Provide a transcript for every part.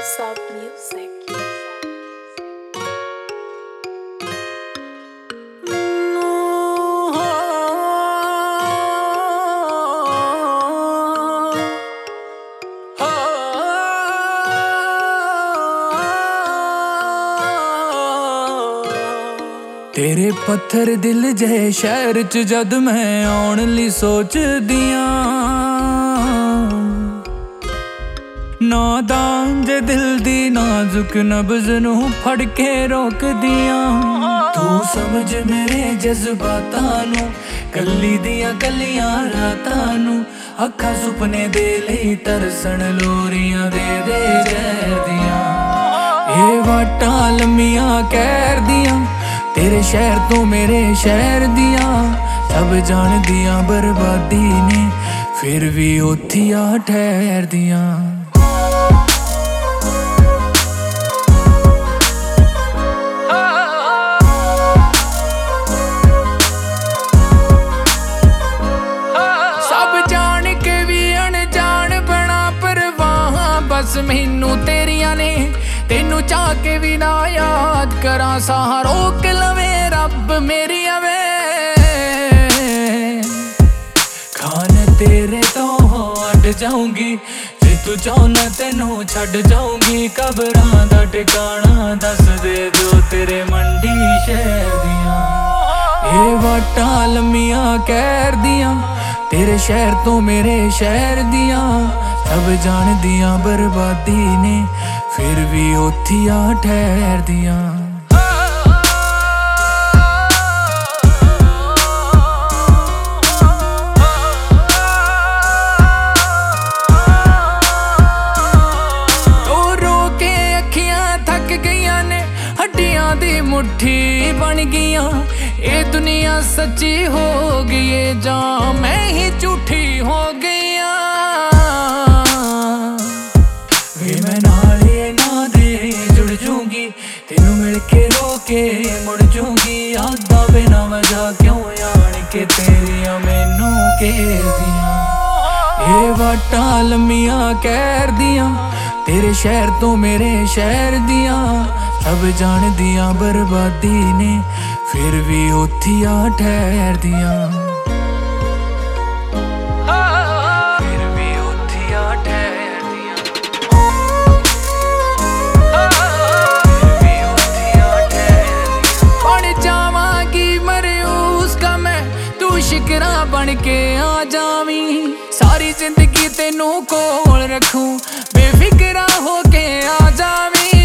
Soft music. तेरे पत्थर दिल जहे शहर च जद मैं आउण लई सोचदियां नादान जे दिल दी नाजुक नब्ज़ नूं फड़ के रोकदियां तू समझ मेरे जज्बातां नूं कल्ली दियां कल्लियां रातां नूं अखां सुपने दे लई तरसण लोरियां दे दे जहर दियां ये वाटां लम्मियां कहर दियां तेरे शहर तो मेरे शहर दियां सब जान दियां बर्बादी ने फिर भी उत्थिया ठहर दियां सब जान के भी अनजान बना परवाहां बस मैनू तेरियां ने तेनू चाह के भी ना याद करा साह रोक लवे रब मेरी अवे खान तेरे तो हट जाऊंगी जे तू चाहना तेनू छड़ जाऊंगी कबरां दा ठिकाना दस दे जो तेरे मंडी शहर दियां ये वाटां लम्मियां कहर दियां तेरे शहर तो मेरे शहर दियां सब जान दियां बर्बादी ने फिर भी उत्थिया ठहर दियां रो रो के अखियां थक गईयां ने हड्डियां दी मुट्ठी बन गईयां ये दुनिया सच्ची हो गई है जां मैं ही झूठी हो गई तेनू मिल के रोके मुड़ जूंगी यादां बिना वजह क्यों आण के तेरियां मैनू घेर दियां ये वाटां लम्मियां कहर दियां तेरे शहर तो मेरे शहर दियां सब जान दियां बर्बादी ने फिर भी उत्थिया ठहर दियां शिकरा बन के आ जावी सारी जिंदगी तेनू कोल रखूं बेफिक्रा हो के आ जावी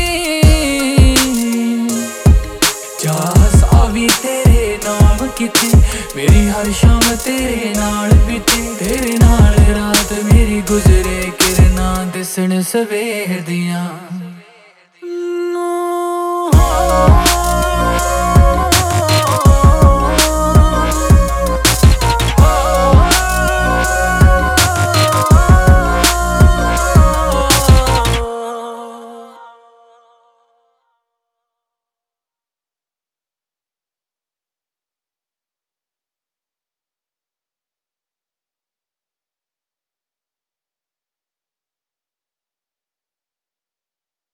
चास आवी तेरे नाम किते मेरी हर शाम तेरे नाल बीते तेरे नाल रात मेरी गुजरे किरना दिसण सवेर दियां